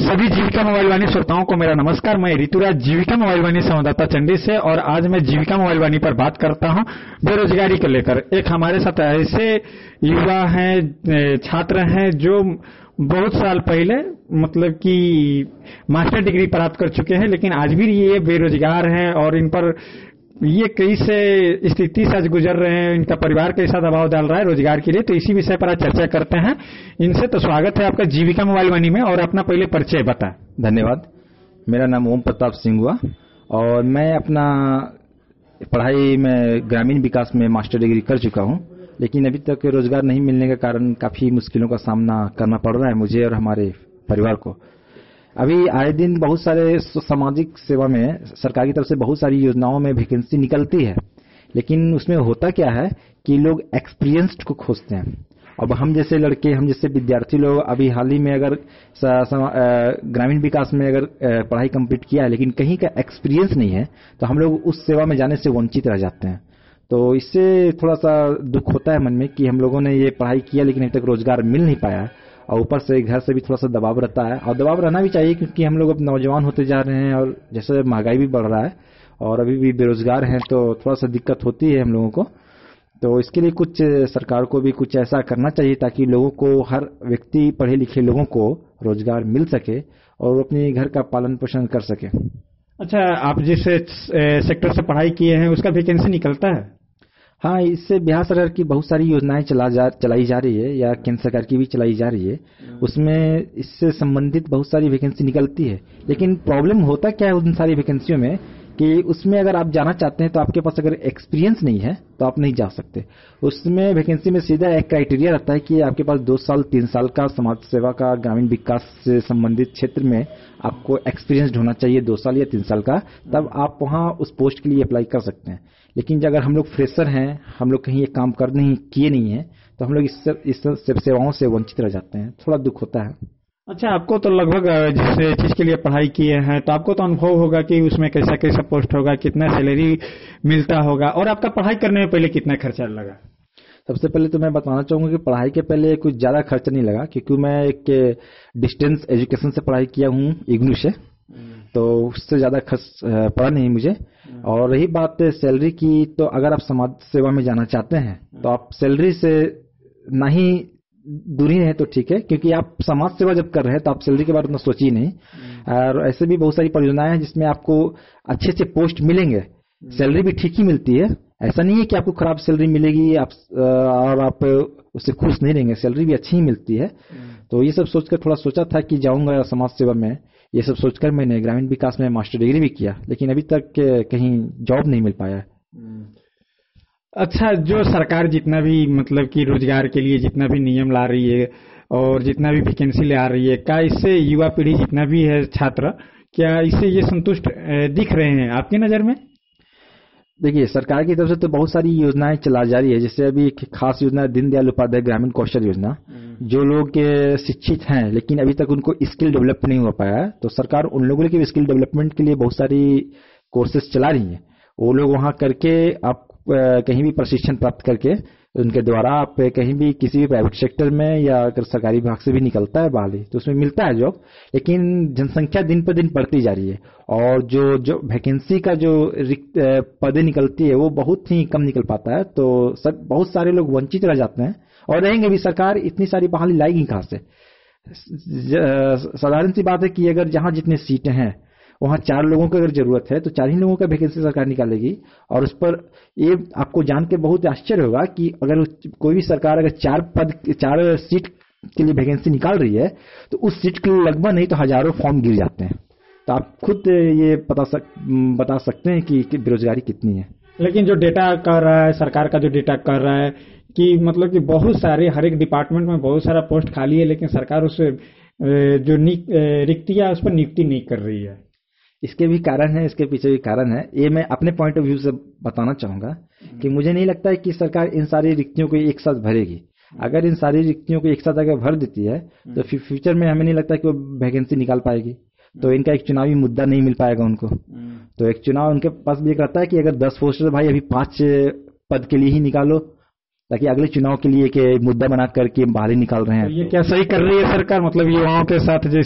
सभी जीविका मोबाइल वाणी श्रोताओं को मेरा नमस्कार। मैं ऋतुराज जीविका मोबाइल वाणी संवाददाता चंडी से, और आज मैं जीविका मोबाइल वाणी पर बात करता हूं बेरोजगारी को लेकर। एक हमारे साथ ऐसे युवा हैं, छात्र हैं जो बहुत साल पहले मतलब कि मास्टर डिग्री प्राप्त कर चुके हैं, लेकिन आज भी ये बेरोजगार हैं और इन पर ये कैसे स्थिति से आज गुजर रहे हैं, इनका परिवार कैसा दबाव डाल रहा है रोजगार के लिए, तो इसी विषय पर आज चर्चा करते हैं इनसे। तो स्वागत है आपका जीविका मोबाइल वाणी में, और अपना पहले परिचय बताएं। धन्यवाद। मेरा नाम ओम प्रताप सिंह हुआ और मैं अपना पढ़ाई में ग्रामीण विकास में मास्टर डिग्री कर चुका हूं, लेकिन अभी तक रोजगार नहीं मिलने के कारण काफी मुश्किलों का सामना करना पड़ रहा है मुझे और हमारे परिवार को। अभी आए दिन बहुत सारे सामाजिक सेवा में सरकार की तरफ से बहुत सारी योजनाओं में वैकेंसी निकलती है, लेकिन उसमें होता क्या है कि लोग एक्सपीरियंस्ड को खोजते हैं। अब हम जैसे लड़के, हम जैसे विद्यार्थी लोग अभी हाल ही में अगर ग्रामीण विकास में अगर पढ़ाई कंप्लीट किया है लेकिन कहीं का एक्सपीरियंस नहीं है, तो हम लोग उस सेवा में जाने से वंचित रह जाते हैं। तो इससे थोड़ा सा दुख होता है मन में कि हम लोगों ने ये पढ़ाई किया लेकिन अभी तक रोजगार मिल नहीं पाया, और ऊपर से घर से भी थोड़ा सा दबाव रहता है, और दबाव रहना भी चाहिए क्योंकि हम लोग अब नौजवान होते जा रहे हैं और जैसे महंगाई भी बढ़ रहा है और अभी भी बेरोजगार हैं, तो थोड़ा सा दिक्कत होती है हम लोगों को। तो इसके लिए कुछ सरकार को भी कुछ ऐसा करना चाहिए ताकि लोगों को, हर व्यक्ति, पढ़े लिखे लोगों को रोजगार मिल सके और अपने घर का पालन पोषण कर सके। अच्छा, आप जिस सेक्टर से पढ़ाई किए हैं उसका वैकेंसी निकलता है? हाँ, इससे बिहार सरकार की बहुत सारी योजनाएं चलाई जा रही है, या केंद्र सरकार की भी चलाई जा रही है। उसमें इससे संबंधित बहुत सारी वैकेंसी निकलती है, लेकिन प्रॉब्लम होता क्या है उन सारी वैकेंसियों में कि उसमें अगर आप जाना चाहते हैं तो आपके पास अगर एक्सपीरियंस नहीं है तो आप नहीं जा सकते। उसमें वैकेंसी में सीधा एक क्राइटेरिया रहता है कि आपके पास 2 साल 3 साल का समाज सेवा का, ग्रामीण विकास से संबंधित क्षेत्र में आपको एक्सपीरियंस होना चाहिए, 2 साल या 3 साल का, तब आप वहां उस पोस्ट के लिए अप्लाई कर सकते हैं। लेकिन अगर हम लोग फ्रेशर हैं, हम लोग कहीं ये काम किए नहीं है, तो हम लोग इस सेवाओं से वंचित रह जाते हैं। थोड़ा दुख होता है। अच्छा, आपको तो लगभग जिस चीज के लिए पढ़ाई किए हैं तो आपको तो अनुभव होगा कि उसमें कैसा कैसा पोस्ट होगा, कितना सैलरी मिलता होगा, और आपका पढ़ाई करने में पहले कितना खर्चा लगा? सबसे पहले तो मैं बताना चाहूंगा कि पढ़ाई के पहले कुछ ज्यादा खर्चा नहीं लगा, क्योंकि मैं एक डिस्टेंस एजुकेशन से पढ़ाई किया हूँ, इग्नू से, तो उससे ज्यादा खर्च पड़ा नहीं मुझे। और रही बात सैलरी की, तो अगर आप समाज सेवा में जाना चाहते हैं तो आप सैलरी से नहीं दूरी है तो ठीक है, क्योंकि आप समाज सेवा जब कर रहे हैं तो आप सैलरी के बारे में सोचिए नहीं। और ऐसे भी बहुत सारी परियोजनाएं हैं जिसमें आपको अच्छे अच्छे पोस्ट मिलेंगे, सैलरी भी ठीक ही मिलती है। ऐसा नहीं है कि आपको खराब सैलरी मिलेगी और आप उससे खुश नहीं रहेंगे, सैलरी भी अच्छी ही मिलती है। तो ये सब सोचकर थोड़ा सोचा था कि जाऊंगा समाज सेवा में, ये सब सोचकर मैंने ग्रामीण विकास में मास्टर डिग्री भी किया, लेकिन अभी तक कहीं जॉब नहीं मिल पाया। अच्छा, जो सरकार जितना भी मतलब कि रोजगार के लिए जितना भी नियम ला रही है और जितना भी वैकेंसी ले आ रही है, क्या इससे युवा पीढ़ी जितना भी है, छात्र, क्या इससे ये संतुष्ट दिख रहे हैं आपकी नजर में? देखिए, सरकार की तरफ से तो बहुत सारी योजनाएं चला जा रही है। जैसे अभी एक खास योजना दीनदयाल उपाध्याय ग्रामीण कौशल योजना, जो लोग शिक्षित हैं लेकिन अभी तक उनको स्किल डेवलप नहीं हो पाया है, तो सरकार उन लोगों के स्किल डेवलपमेंट के लिए बहुत सारी कोर्सेज चला रही है। वो लोग वहां करके आप कहीं भी प्रशिक्षण प्राप्त करके उनके द्वारा आप कहीं भी किसी भी प्राइवेट सेक्टर में या अगर सरकारी विभाग से भी निकलता है बहाली तो उसमें मिलता है जॉब। लेकिन जनसंख्या दिन पर दिन बढ़ती जा रही है और जो वैकेंसी का जो रिक्त पदें निकलती है वो बहुत ही कम निकल पाता है, तो बहुत सारे लोग वंचित रह जाते हैं और रहेंगे भी। सरकार इतनी सारी बहाली लाएगी कहां से? साधारण सी बात है कि अगर जहां जितने सीटें हैं वहां 4 लोगों की अगर जरूरत है तो 4 ही लोगों का वैकेंसी सरकार निकालेगी। और उस पर ये आपको जान के बहुत आश्चर्य होगा कि अगर कोई भी सरकार अगर 4 सीट के लिए वैकेंसी निकाल रही है तो उस सीट के लिए लगभग नहीं तो हजारों फॉर्म गिर जाते हैं। तो आप खुद ये बता सकते हैं कि बेरोजगारी कितनी है। लेकिन जो डेटा कर रहा है, सरकार का जो डेटा कर रहा है कि मतलब कि बहुत सारे, हर एक डिपार्टमेंट में बहुत सारा पोस्ट खाली है, लेकिन सरकार उस जो रिक्तियां उस पर नियुक्ति नहीं कर रही है। इसके भी कारण है, इसके पीछे भी कारण है। ये मैं अपने पॉइंट ऑफ व्यू से बताना चाहूंगा कि मुझे नहीं लगता है कि सरकार इन सारी रिक्तियों को एक साथ भरेगी। अगर इन सारी रिक्तियों को एक साथ अगर भर देती है तो फ्यूचर में हमें नहीं लगता कि वो वैकेंसी निकाल पाएगी, तो इनका एक चुनावी मुद्दा नहीं मिल पाएगा उनको। तो एक चुनाव उनके पास भी एक रहता है कि अगर 10 पोस्ट है भाई अभी 5 पद के लिए ही निकालो, ताकि अगले चुनाव के लिए के मुद्दा बना करके बाहर ही निकाल रहे हैं। तो ये क्या सही कर रही है सरकार? मतलब युवाओं के साथ